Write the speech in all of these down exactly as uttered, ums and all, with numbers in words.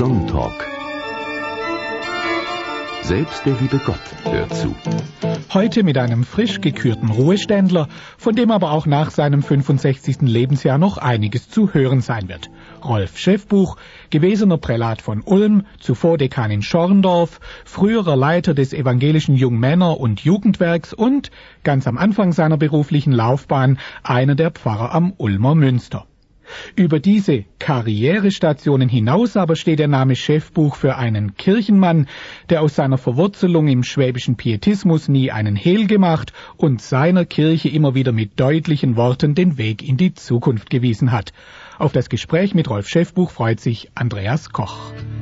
Sonntalk. Selbst der liebe Gott hört zu. Heute mit einem frisch gekürten Ruheständler, von dem aber auch nach seinem fünfundsechzigsten Lebensjahr noch einiges zu hören sein wird. Rolf Schäffbuch, gewesener Prälat von Ulm, zuvor Dekan in Schorndorf, früherer Leiter des evangelischen Jungmänner- und Jugendwerks und, ganz am Anfang seiner beruflichen Laufbahn, einer der Pfarrer am Ulmer Münster. Über diese Karrierestationen hinaus aber steht der Name Schäffbuch für einen Kirchenmann, der aus seiner Verwurzelung im schwäbischen Pietismus nie einen Hehl gemacht und seiner Kirche immer wieder mit deutlichen Worten den Weg in die Zukunft gewiesen hat. Auf das Gespräch mit Rolf Schäffbuch freut sich Andreas Koch.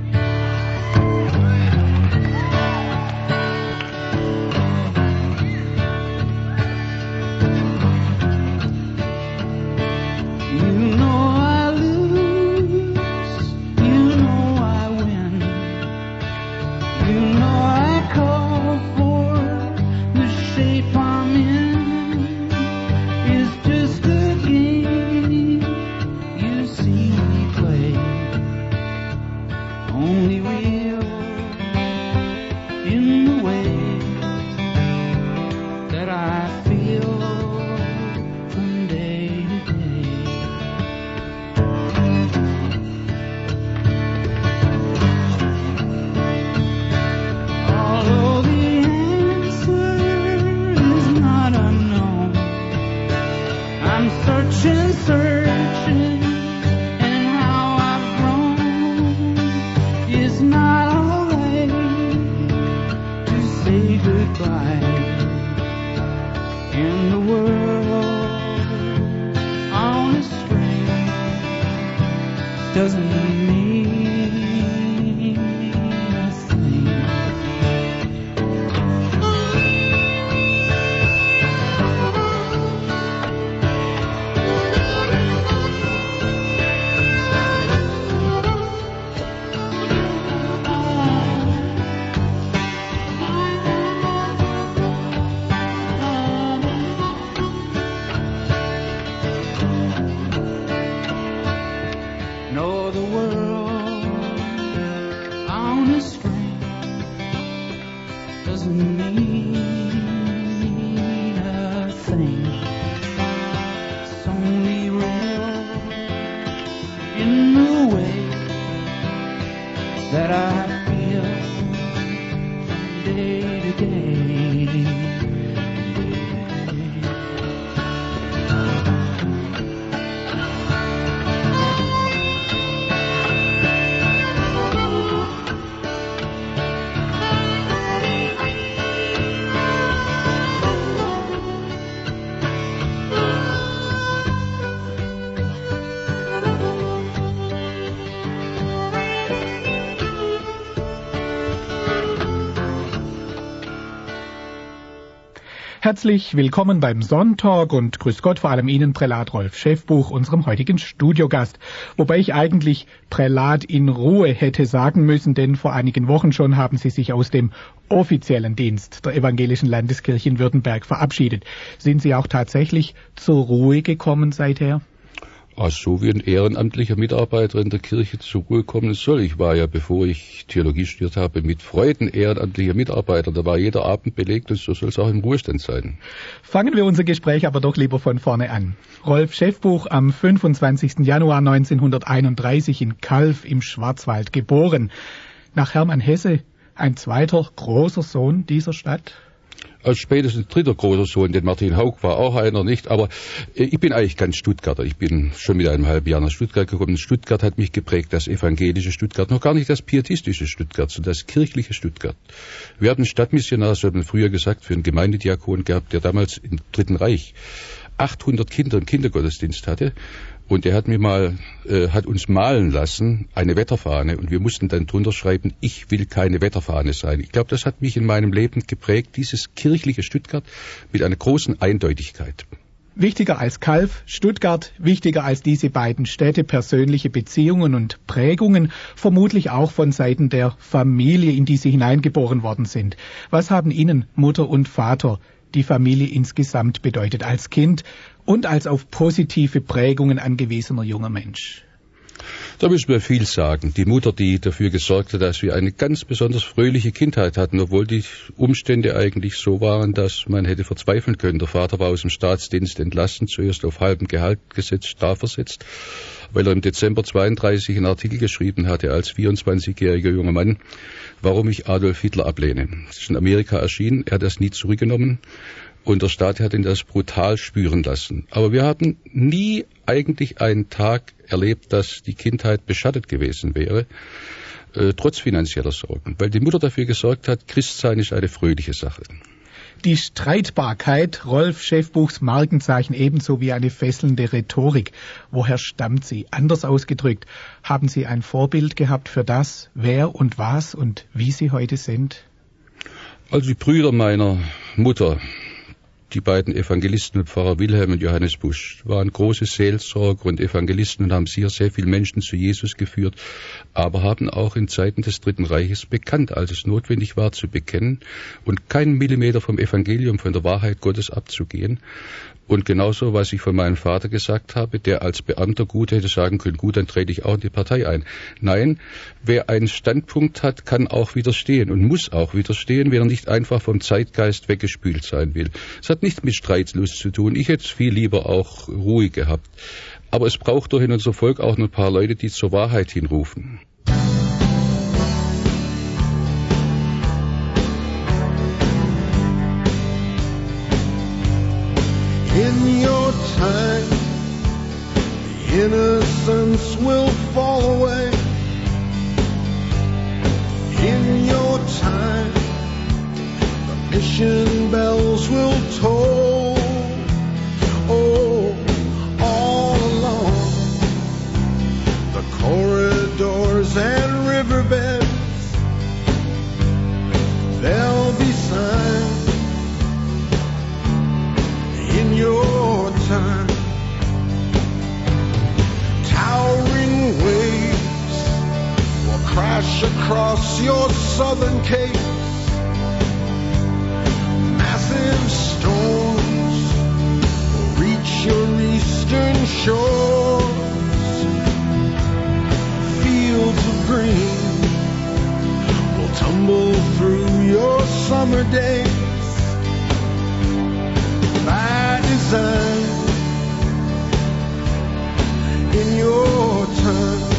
Herzlich willkommen beim Sonntalk und grüß Gott vor allem Ihnen, Prälat Rolf Schäffbuch, unserem heutigen Studiogast. Wobei ich eigentlich Prälat in Ruhe hätte sagen müssen, denn vor einigen Wochen schon haben Sie sich aus dem offiziellen Dienst der Evangelischen Landeskirche in Württemberg verabschiedet. Sind Sie auch tatsächlich zur Ruhe gekommen seither? Also so wie ein ehrenamtlicher Mitarbeiter in der Kirche zur Ruhe kommen soll. Ich war ja, bevor ich Theologie studiert habe, mit Freuden ehrenamtlicher Mitarbeiter. Da war jeder Abend belegt und so soll es auch im Ruhestand sein. Fangen wir unser Gespräch aber doch lieber von vorne an. Rolf Schäffbuch, am fünfundzwanzigsten Januar neunzehnhunderteinunddreißig in Calw im Schwarzwald geboren. Nach Hermann Hesse ein zweiter großer Sohn dieser Stadt? Als spätestens dritter großer Sohn, denn Martin Haug war auch einer, nicht? Aber äh, ich bin eigentlich ganz Stuttgarter. Ich bin schon mit einem halben Jahr nach Stuttgart gekommen. Stuttgart hat mich geprägt, das evangelische Stuttgart, noch gar nicht das pietistische Stuttgart, sondern das kirchliche Stuttgart. Wir hatten einen Stadtmissionar, so hat man früher gesagt, für einen Gemeindediakon gehabt, der damals im Dritten Reich achthundert Kinder im Kindergottesdienst hatte. Und er hat mir mal, äh, hat uns malen lassen, eine Wetterfahne. Und wir mussten dann drunter schreiben, ich will keine Wetterfahne sein. Ich glaube, das hat mich in meinem Leben geprägt, dieses kirchliche Stuttgart mit einer großen Eindeutigkeit. Wichtiger als Calw, Stuttgart, wichtiger als diese beiden Städte, persönliche Beziehungen und Prägungen, vermutlich auch von Seiten der Familie, in die Sie hineingeboren worden sind. Was haben Ihnen Mutter und Vater, die Familie insgesamt bedeutet als Kind und als auf positive Prägungen angewiesener junger Mensch? Da müssen wir viel sagen. Die Mutter, die dafür gesorgt hat, dass wir eine ganz besonders fröhliche Kindheit hatten, obwohl die Umstände eigentlich so waren, dass man hätte verzweifeln können. Der Vater war aus dem Staatsdienst entlassen, zuerst auf halbem Gehalt gesetzt, strafversetzt, weil er im Dezember zweiunddreißig einen Artikel geschrieben hatte als vierundzwanzigjähriger junger Mann, warum ich Adolf Hitler ablehne. Das ist in Amerika erschienen, er hat das nie zurückgenommen. Und der Staat hat ihn das brutal spüren lassen. Aber wir hatten nie eigentlich einen Tag erlebt, dass die Kindheit beschattet gewesen wäre, äh, trotz finanzieller Sorgen. Weil die Mutter dafür gesorgt hat, Christsein ist eine fröhliche Sache. Die Streitbarkeit, Rolf Schäffbuchs Markenzeichen, ebenso wie eine fesselnde Rhetorik. Woher stammt sie? Anders ausgedrückt, haben Sie ein Vorbild gehabt für das, wer und was und wie Sie heute sind? Also die Brüder meiner Mutter, die beiden Evangelisten, Pfarrer Wilhelm und Johannes Busch, waren große Seelsorger und Evangelisten und haben sehr, sehr viele Menschen zu Jesus geführt, aber haben auch in Zeiten des Dritten Reiches bekannt, als es notwendig war, zu bekennen und keinen Millimeter vom Evangelium, von der Wahrheit Gottes abzugehen. Und genauso, was ich von meinem Vater gesagt habe, der als Beamter gut hätte sagen können, gut, dann trete ich auch in die Partei ein. Nein, wer einen Standpunkt hat, kann auch widerstehen und muss auch widerstehen, wenn er nicht einfach vom Zeitgeist weggespült sein will. Es hat nichts mit Streitlust zu tun. Ich hätte es viel lieber auch ruhig gehabt. Aber es braucht doch in unserem Volk auch noch ein paar Leute, die zur Wahrheit hinrufen. In your time, the innocence will fall away. In your time, the mission bells will toll. Oh, all along the corridors and riverbeds, there'll be signs. In your time, towering waves will crash across your southern capes. Massive storms will reach your eastern shores. Fields of green will tumble through your summer days. By design, in your time,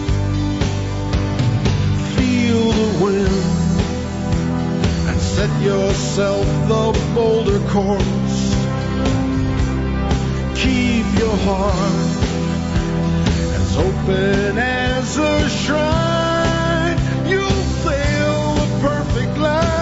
feel the wind and set yourself the bolder course. Keep your heart as open as a shrine. You'll sail the perfect line.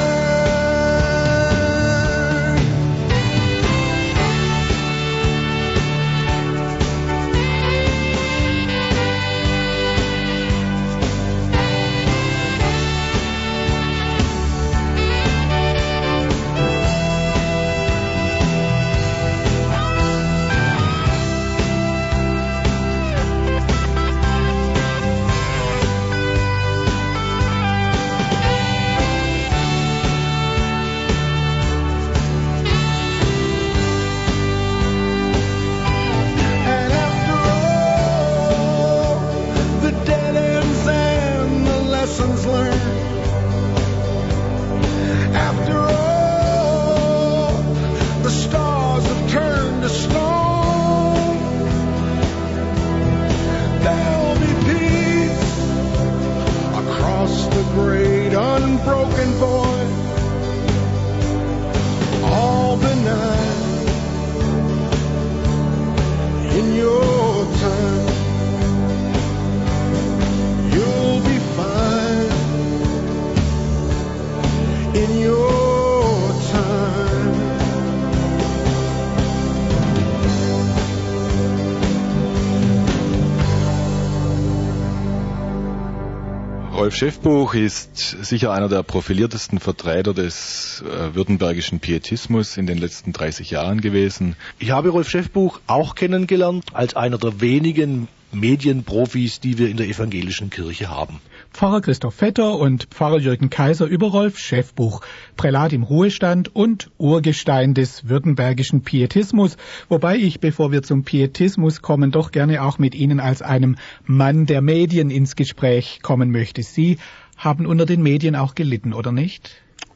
Rolf Schäffbuch ist sicher einer der profiliertesten Vertreter des äh, württembergischen Pietismus in den letzten dreißig Jahren gewesen. Ich habe Rolf Schäffbuch auch kennengelernt als einer der wenigen Medienprofis, die wir in der evangelischen Kirche haben. Pfarrer Christoph Vetter und Pfarrer Jürgen Kaiser über Rolf Schäffbuch, Prälat im Ruhestand und Urgestein des württembergischen Pietismus, wobei ich, bevor wir zum Pietismus kommen, doch gerne auch mit Ihnen als einem Mann der Medien ins Gespräch kommen möchte. Sie haben unter den Medien auch gelitten, oder nicht?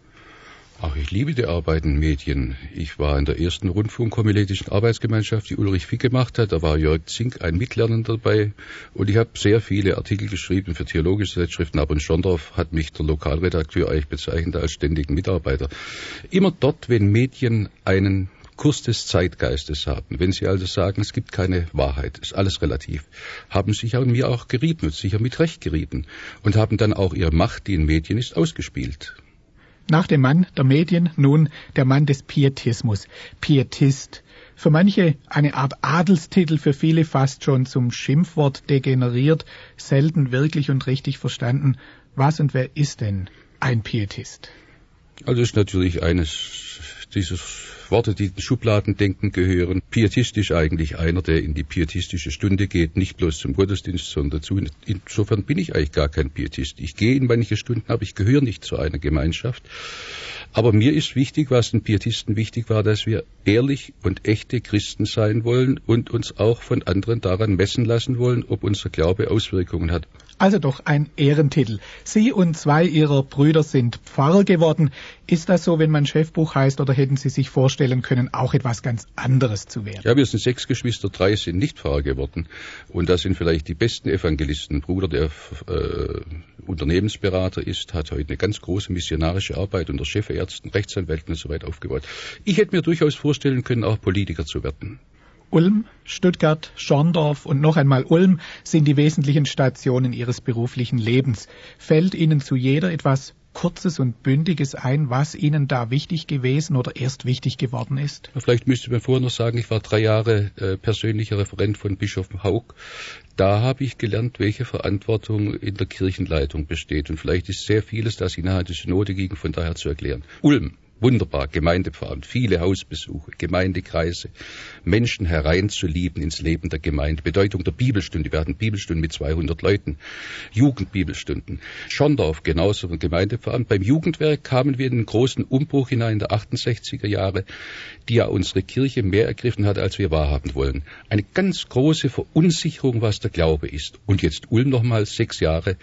Ach, ich liebe die Arbeit in Medien. Ich war in der ersten Rundfunk-homiletischen Arbeitsgemeinschaft, die Ulrich Fick gemacht hat. Da war Jörg Zink, ein Mitlernender dabei. Und ich habe sehr viele Artikel geschrieben für theologische Zeitschriften. Aber in Schondorf hat mich der Lokalredakteur eigentlich bezeichnet als ständigen Mitarbeiter. Immer dort, wenn Medien einen Kurs des Zeitgeistes haben, wenn sie also sagen, es gibt keine Wahrheit, ist alles relativ, haben sich an mir auch gerieben und sicher mit Recht gerieben und haben dann auch ihre Macht, die in Medien ist, ausgespielt. Nach dem Mann der Medien nun der Mann des Pietismus, Pietist. Für manche eine Art Adelstitel, für viele fast schon zum Schimpfwort degeneriert, selten wirklich und richtig verstanden. Was und wer ist denn ein Pietist? Also es ist natürlich eines dieser Worte, die in Schubladendenken gehören. Pietistisch eigentlich einer, der in die pietistische Stunde geht, nicht bloß zum Gottesdienst, sondern dazu. Insofern bin ich eigentlich gar kein Pietist. Ich gehe in manche Stunden, aber ich gehöre nicht zu einer Gemeinschaft. Aber mir ist wichtig, was den Pietisten wichtig war, dass wir ehrlich und echte Christen sein wollen und uns auch von anderen daran messen lassen wollen, ob unser Glaube Auswirkungen hat. Also doch ein Ehrentitel. Sie und zwei Ihrer Brüder sind Pfarrer geworden. Ist das so, wenn man Schäffbuch heißt, oder hätten Sie sich vorstellen können, auch etwas ganz anderes zu werden? Ja, wir sind sechs Geschwister, drei sind nicht Pfarrer geworden. Und das sind vielleicht die besten Evangelisten. Ein Bruder, der äh, Unternehmensberater ist, hat heute eine ganz große missionarische Arbeit unter Chefärzten, Rechtsanwälten und so weiter aufgebaut. Ich hätte mir durchaus vorstellen können, auch Politiker zu werden. Ulm, Stuttgart, Schorndorf und noch einmal Ulm sind die wesentlichen Stationen Ihres beruflichen Lebens. Fällt Ihnen zu jeder etwas Kurzes und Bündiges ein, was Ihnen da wichtig gewesen oder erst wichtig geworden ist? Vielleicht müsste man vorher noch sagen, ich war drei Jahre äh, persönlicher Referent von Bischof Haug. Da habe ich gelernt, welche Verantwortung in der Kirchenleitung besteht. Und vielleicht ist sehr vieles, das innerhalb der Synode ging, von daher zu erklären. Ulm. Wunderbar, Gemeindepfarrer, viele Hausbesuche, Gemeindekreise, Menschen hereinzulieben ins Leben der Gemeinde, Bedeutung der Bibelstunde, wir hatten Bibelstunden mit zweihundert Leuten, Jugendbibelstunden, Schondorf genauso von Gemeindepfarrer. Beim Jugendwerk kamen wir in einen großen Umbruch hinein in der achtundsechziger Jahre, die ja unsere Kirche mehr ergriffen hat, als wir wahrhaben wollen. Eine ganz große Verunsicherung, was der Glaube ist. Und jetzt Ulm nochmal, sechs Jahre,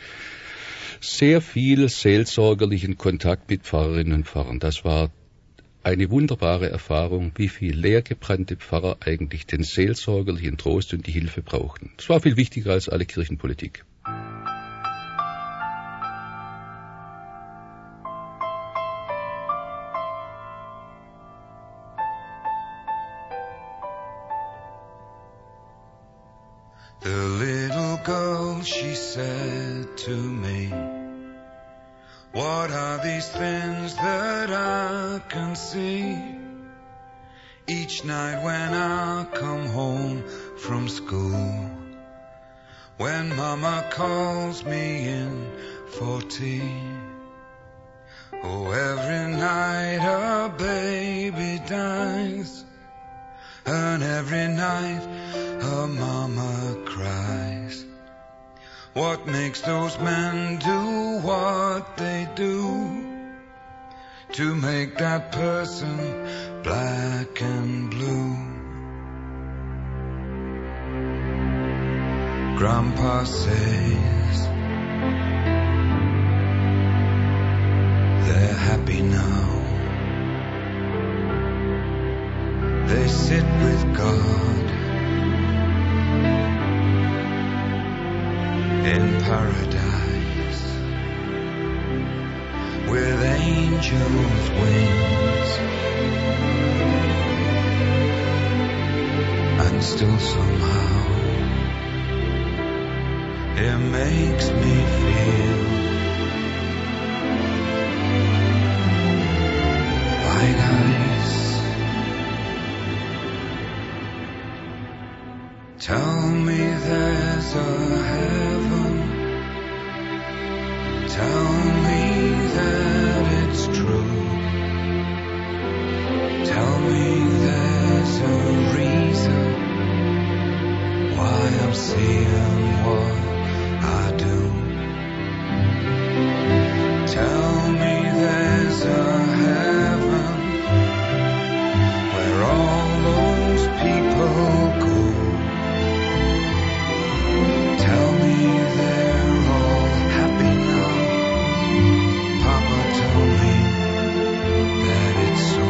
sehr viel seelsorgerlichen Kontakt mit Pfarrerinnen und Pfarrern. Das war eine wunderbare Erfahrung, wie viel leergebrannte Pfarrer eigentlich den seelsorgerlichen Trost und die Hilfe brauchten. Das war viel wichtiger als alle Kirchenpolitik. The little girl, she said to me, what are these things that I can see? Each night when I come home from school, when Mama calls me in for tea. Oh, every night a baby dies, and every night her mama cries. What makes those men do what they do to make that person black and blue? Grandpa says they're happy now. They sit with God in paradise with angels' wings, and still somehow it makes me feel like ice. Tell me there's a heaven. Tell me that it's true. Tell me there's a reason why I am seeing what I do. Tell me there's a heaven where all those people go. Tell me they're all happy now. Papa told me that it's so.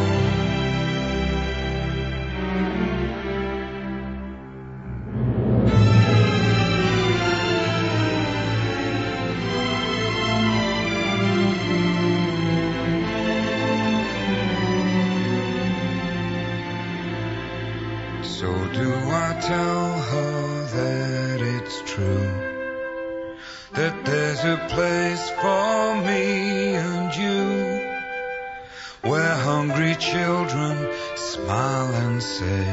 So do I tell her that it's true, that there's a place for me and you, where hungry children smile and say,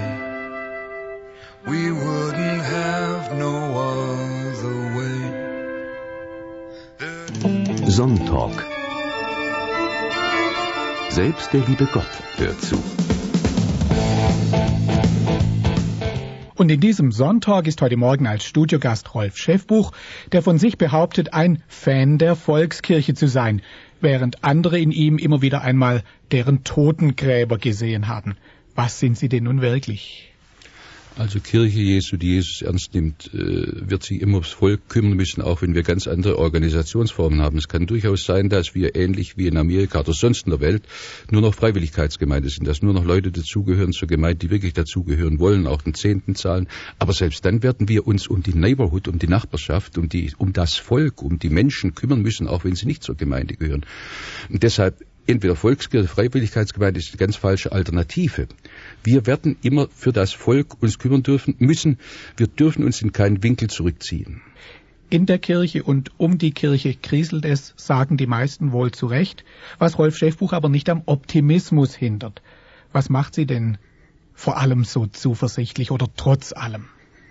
we wouldn't have no other way. Sonntalk. Selbst der liebe Gott hört zu. Und in diesem Sonntag ist heute Morgen als Studiogast Rolf Schäffbuch, der von sich behauptet, ein Fan der Volkskirche zu sein, während andere in ihm immer wieder einmal deren Totengräber gesehen haben. Was sind sie denn nun wirklich? Also Kirche Jesu, die Jesus ernst nimmt, wird sich immer ums Volk kümmern müssen, auch wenn wir ganz andere Organisationsformen haben. Es kann durchaus sein, dass wir ähnlich wie in Amerika oder sonst in der Welt nur noch Freiwilligkeitsgemeinde sind, dass nur noch Leute dazugehören zur Gemeinde, die wirklich dazugehören wollen, auch den Zehnten zahlen. Aber selbst dann werden wir uns um die Neighborhood, um die Nachbarschaft, um, die, um das Volk, um die Menschen kümmern müssen, auch wenn sie nicht zur Gemeinde gehören. Und deshalb entweder Volkskirche, Freiwilligkeitsgemeinde ist die ganz falsche Alternative. Wir werden immer für das Volk uns kümmern dürfen müssen. Wir dürfen uns in keinen Winkel zurückziehen. In der Kirche und um die Kirche kriselt es, sagen die meisten wohl zu Recht, was Rolf Schäffbuch aber nicht am Optimismus hindert. Was macht Sie denn vor allem so zuversichtlich oder trotz allem?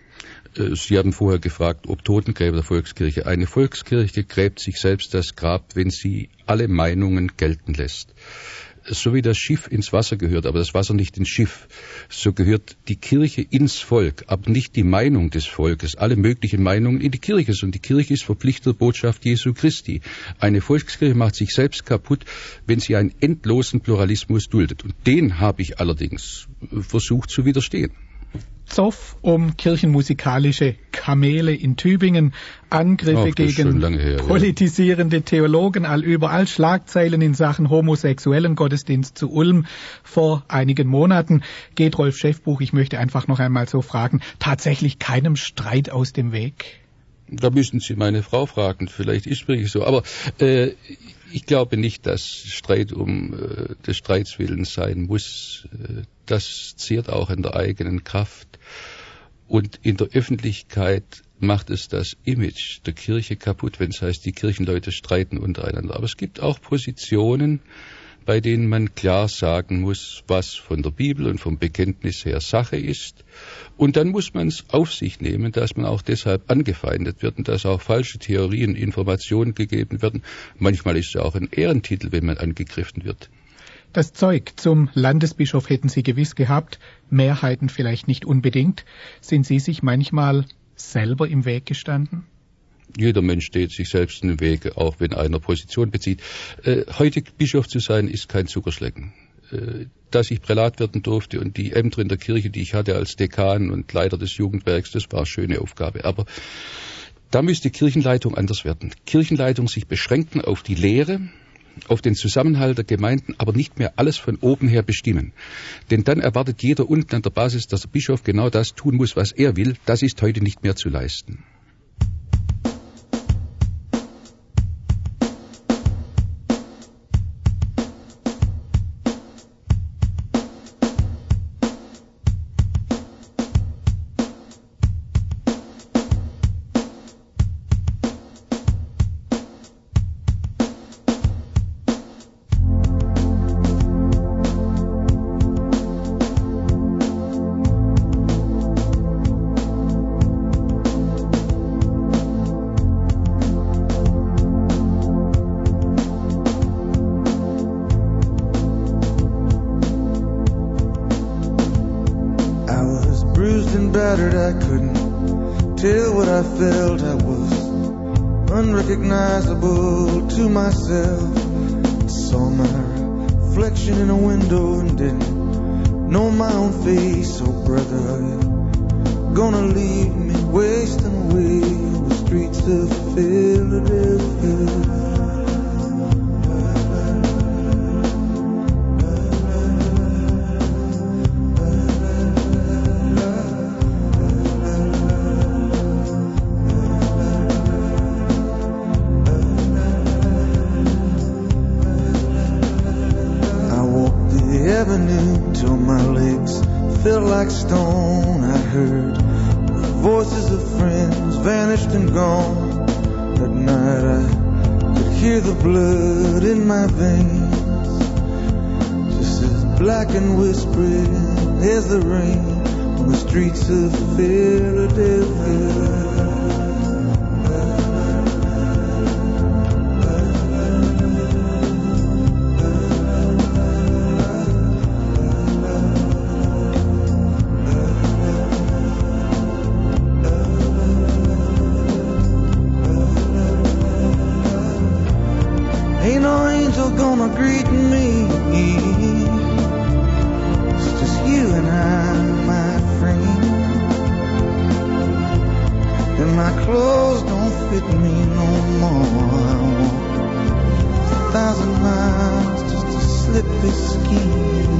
Sie haben vorher gefragt, ob Totengräber der Volkskirche. Eine Volkskirche gräbt sich selbst das Grab, wenn sie alle Meinungen gelten lässt. So wie das Schiff ins Wasser gehört, aber das Wasser nicht ins Schiff, so gehört die Kirche ins Volk, aber nicht die Meinung des Volkes, alle möglichen Meinungen in die Kirche. Und die Kirche ist verpflichtete Botschaft Jesu Christi. Eine Volkskirche macht sich selbst kaputt, wenn sie einen endlosen Pluralismus duldet. Und den habe ich allerdings versucht zu widerstehen. Zoff um kirchenmusikalische Kamele in Tübingen, Angriffe Ach, gegen her, politisierende ja. Theologen allüberall, Schlagzeilen in Sachen homosexuellen Gottesdienst zu Ulm. Vor einigen Monaten geht Rolf Schäffbuch, ich möchte einfach noch einmal so fragen, tatsächlich keinem Streit aus dem Weg? Da müssen Sie meine Frau fragen, vielleicht ist es wirklich so. Aber äh, ich glaube nicht, dass Streit um äh, des Streits willen sein muss. Äh, das zehrt auch an der eigenen Kraft. Und in der Öffentlichkeit macht es das Image der Kirche kaputt, wenn es heißt, die Kirchenleute streiten untereinander. Aber es gibt auch Positionen, bei denen man klar sagen muss, was von der Bibel und vom Bekenntnis her Sache ist. Und dann muss man es auf sich nehmen, dass man auch deshalb angefeindet wird und dass auch falsche Theorien, Informationen gegeben werden. Manchmal ist es ja auch ein Ehrentitel, wenn man angegriffen wird. Das Zeug zum Landesbischof hätten Sie gewiss gehabt, Mehrheiten vielleicht nicht unbedingt. Sind Sie sich manchmal selber im Weg gestanden? Jeder Mensch steht sich selbst in den Weg, auch wenn einer Position bezieht. Äh, heute Bischof zu sein, ist kein Zuckerschlecken. Äh, dass ich Prälat werden durfte und die Ämter in der Kirche, die ich hatte als Dekan und Leiter des Jugendwerks, das war eine schöne Aufgabe. Aber da müsste Kirchenleitung anders werden. Kirchenleitung sich beschränken auf die Lehre, auf den Zusammenhalt der Gemeinden, aber nicht mehr alles von oben her bestimmen. Denn dann erwartet jeder unten an der Basis, dass der Bischof genau das tun muss, was er will. Das ist heute nicht mehr zu leisten. battered, I couldn't Tell what I felt, I was unrecognizable to myself. I saw my reflection in a window and didn't know my own face. Oh brother, are you gonna leave me wasting away on the streets of Philadelphia? Till my legs felt like stone. I heard the voices of friends vanished and gone. That night I could hear the blood in my veins, just as black and whispering as the rain on the streets of Philadelphia. Ain't no angel gonna greet me. It's just you and I, my friend. And my clothes don't fit me no more. I walk a thousand miles just to slip this skin.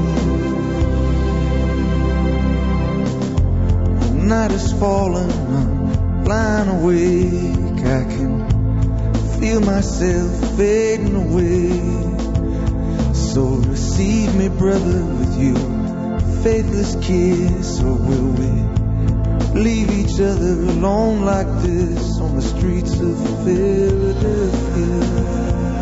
The night is falling, I'm lying awake. I can feel myself fading away. So receive me, brother, with your faithless kiss. Or will we leave each other alone like this on the streets of Philadelphia?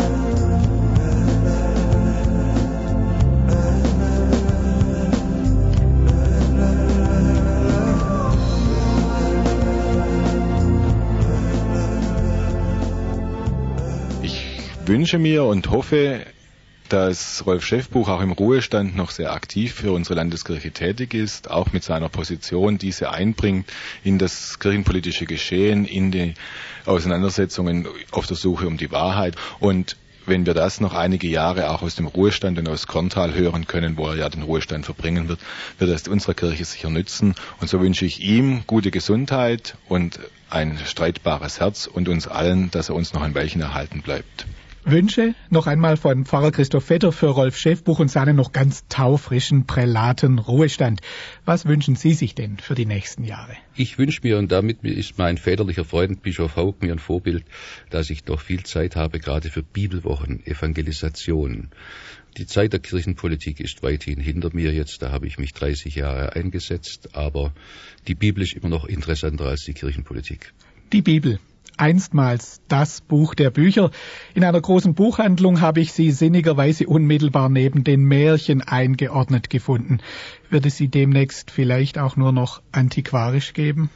Wünsche mir und hoffe, dass Rolf Schäffbuch auch im Ruhestand noch sehr aktiv für unsere Landeskirche tätig ist, auch mit seiner Position diese einbringt in das kirchenpolitische Geschehen, in die Auseinandersetzungen auf der Suche um die Wahrheit. Und wenn wir das noch einige Jahre auch aus dem Ruhestand und aus Korntal hören können, wo er ja den Ruhestand verbringen wird, wird das unserer Kirche sicher nützen. Und so wünsche ich ihm gute Gesundheit und ein streitbares Herz und uns allen, dass er uns noch ein Weilchen erhalten bleibt. Wünsche noch einmal von Pfarrer Christoph Vetter für Rolf Schäffbuch und seinen noch ganz taufrischen Prälaten Ruhestand. Was wünschen Sie sich denn für die nächsten Jahre? Ich wünsche mir, und damit ist mein väterlicher Freund Bischof Haug mir ein Vorbild, dass ich doch viel Zeit habe, gerade für Bibelwochen, Evangelisation. Die Zeit der Kirchenpolitik ist weithin hinter mir jetzt, da habe ich mich dreißig Jahre eingesetzt, aber die Bibel ist immer noch interessanter als die Kirchenpolitik. Die Bibel. Einstmals das Buch der Bücher. In einer großen Buchhandlung habe ich sie sinnigerweise unmittelbar neben den Märchen eingeordnet gefunden. Wird es sie demnächst vielleicht auch nur noch antiquarisch geben?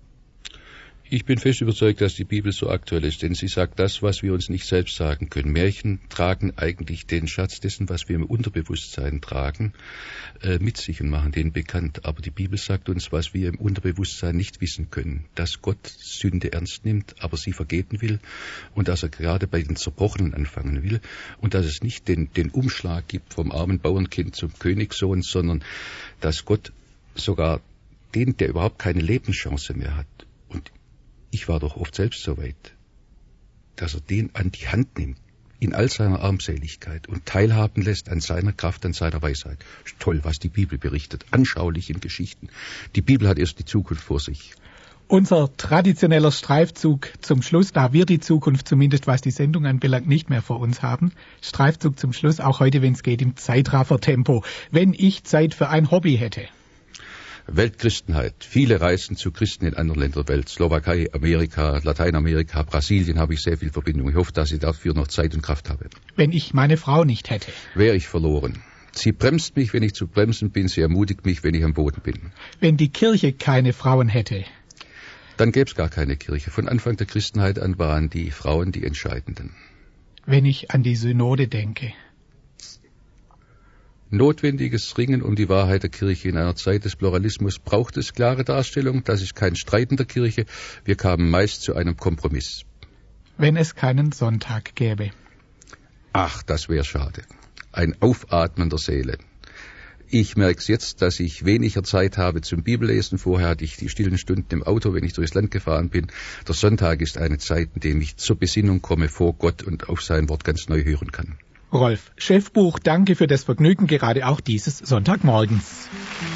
Ich bin fest überzeugt, dass die Bibel so aktuell ist, denn sie sagt das, was wir uns nicht selbst sagen können. Märchen tragen eigentlich den Schatz dessen, was wir im Unterbewusstsein tragen, äh, mit sich und machen den bekannt. Aber die Bibel sagt uns, was wir im Unterbewusstsein nicht wissen können. Dass Gott Sünde ernst nimmt, aber sie vergeben will und dass er gerade bei den Zerbrochenen anfangen will und dass es nicht den, den Umschlag gibt vom armen Bauernkind zum Königssohn, sondern dass Gott sogar den, der überhaupt keine Lebenschance mehr hat, und ich war doch oft selbst so weit, dass er den an die Hand nimmt, in all seiner Armseligkeit und teilhaben lässt an seiner Kraft, an seiner Weisheit. Toll, was die Bibel berichtet, anschaulich in Geschichten. Die Bibel hat erst die Zukunft vor sich. Unser traditioneller Streifzug zum Schluss, da wir die Zukunft zumindest was die Sendung anbelangt nicht mehr vor uns haben. Streifzug zum Schluss, auch heute, wenn es geht, im Zeitraffertempo. Wenn ich Zeit für ein Hobby hätte. Weltchristenheit. Viele reisen zu Christen in anderen Ländern der Welt. Slowakei, Amerika, Lateinamerika, Brasilien habe ich sehr viel Verbindung. Ich hoffe, dass ich dafür noch Zeit und Kraft habe. Wenn ich meine Frau nicht hätte. Wäre ich verloren. Sie bremst mich, wenn ich zu bremsen bin. Sie ermutigt mich, wenn ich am Boden bin. Wenn die Kirche keine Frauen hätte. Dann gäbe es gar keine Kirche. Von Anfang der Christenheit an waren die Frauen die Entscheidenden. Wenn ich an die Synode denke. notwendiges Ringen um die Wahrheit der Kirche. In einer Zeit des Pluralismus braucht es klare Darstellung. Das ist kein Streit in der Kirche. Wir kamen meist zu einem Kompromiss. Wenn es keinen Sonntag gäbe. Ach, das wäre schade. Ein Aufatmen der Seele. Ich merke es jetzt, dass ich weniger Zeit habe zum Bibellesen. Vorher hatte ich die stillen Stunden im Auto, wenn ich durchs Land gefahren bin. Der Sonntag ist eine Zeit, in der ich zur Besinnung komme vor Gott und auf sein Wort ganz neu hören kann. Rolf Schäffbuch, danke für das Vergnügen, gerade auch dieses Sonntagmorgens.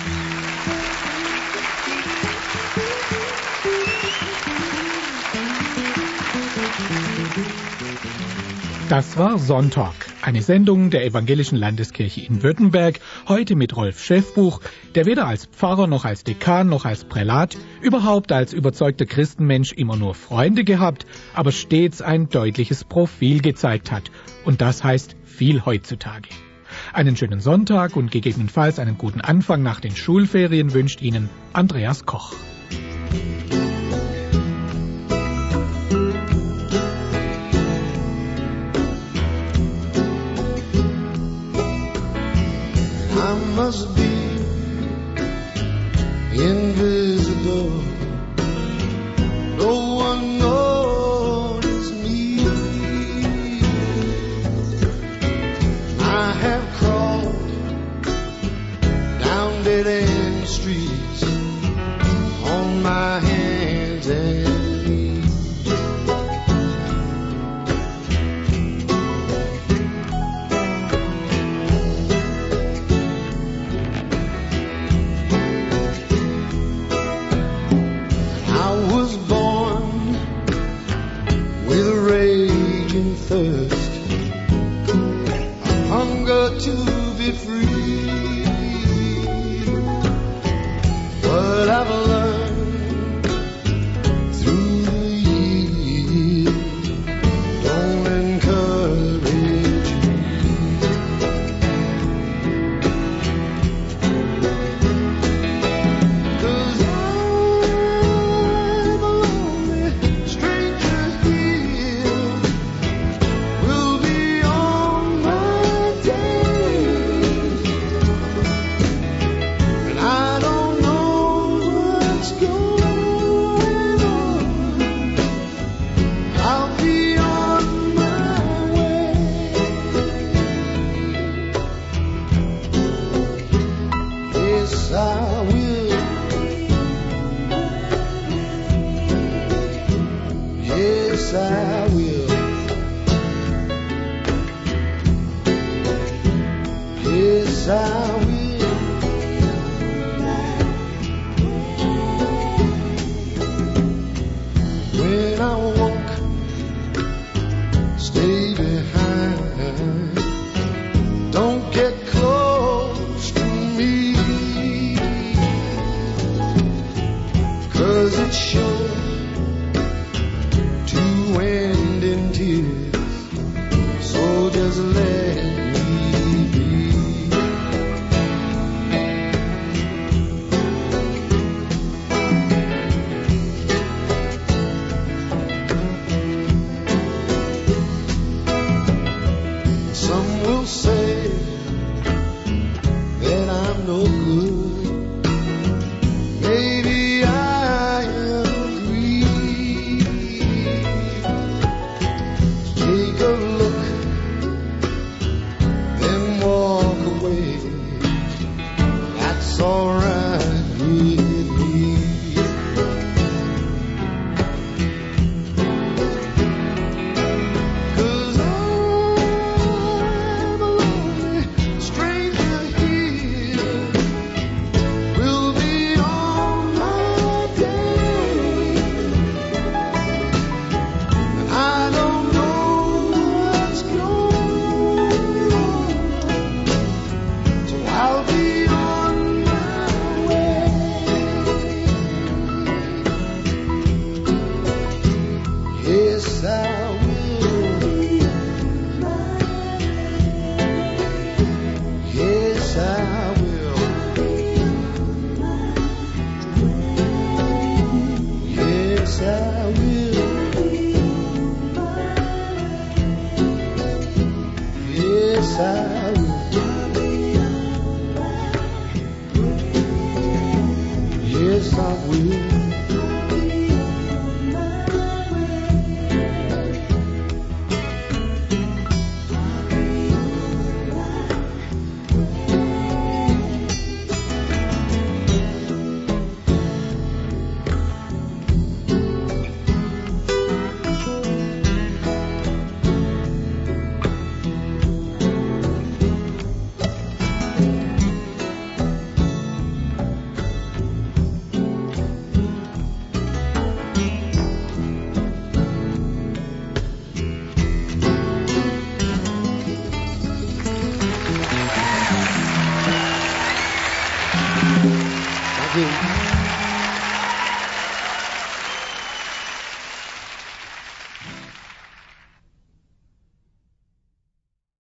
Das war Sonntag, eine Sendung der Evangelischen Landeskirche in Württemberg, heute mit Rolf Schäffbuch, der weder als Pfarrer noch als Dekan noch als Prälat, überhaupt als überzeugter Christenmensch immer nur Freunde gehabt, aber stets ein deutliches Profil gezeigt hat. Und das heißt viel heutzutage. Einen schönen Sonntag und gegebenenfalls einen guten Anfang nach den Schulferien wünscht Ihnen Andreas Koch. I must be invisible. No one notices me. I have crawled down dead-end streets on my hands and knees. Thirst, a hunger to be free. What I've learned through the years don't encourage me. 'Cause I'm a lonely stranger here. Yes, I will. Yes, I will. When I walk, stay behind. Don't get close to me, 'cause it's sure to end in tears, so just let me be. Some will say that I'm no good. Maybe I agree. Take a look, then walk away. That's alright with me. Yes, I will. Sing.